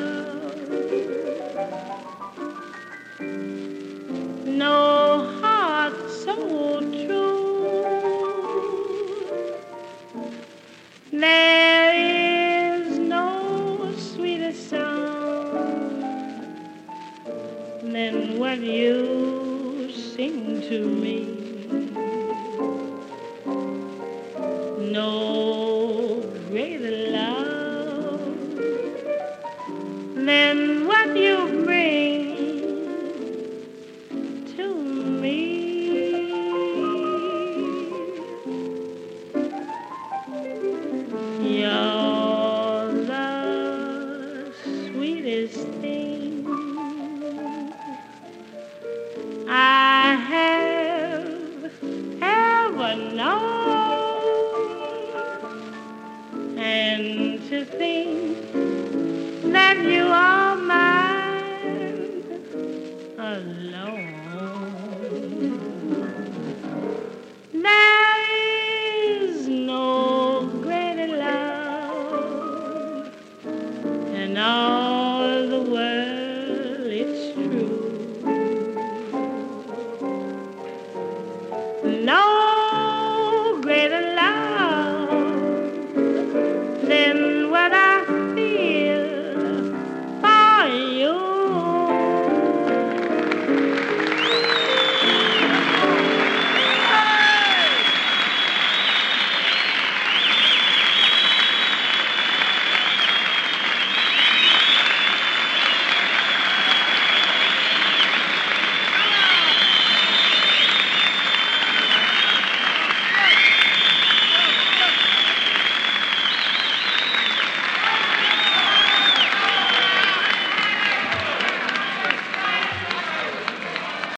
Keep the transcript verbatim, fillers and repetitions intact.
No heart so true. There is no sweeter song than what you sing to me. No greater love than what you bring to me. You're the sweetest thing I have ever known, and to think that you are mine alone.